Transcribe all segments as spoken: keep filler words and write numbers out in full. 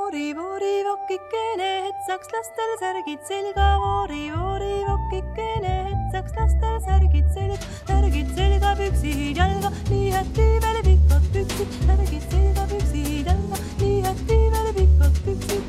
voori, voori, vokikene, et saaks lastel särgid selga. Voori, voori, vokikene, et saaks lastel särgid selga. Särgid selga, püksid jalga, nii hästi veel pikad püksid. Särgid selga, püksid jalga, nii hästi veel pikad püksid.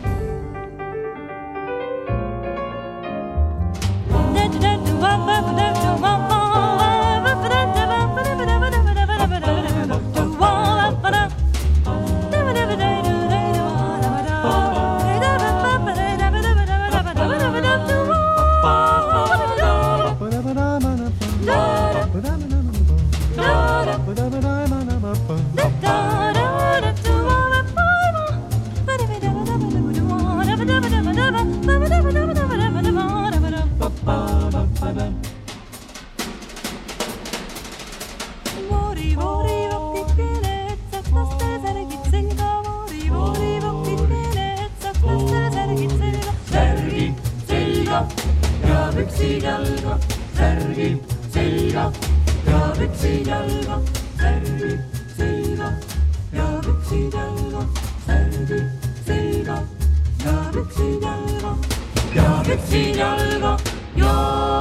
Voori, voori, vokikene, et saaks lastel särgid selga. Voori, voori, vokikene, et saaks lastel särgid selga. Särgid selga ja püksid jalga. Särgid selga ja püksid jalga. Särgid selga ja püksid jalga. Särgid selga ja püksid jalga. Ja püksid jalga ja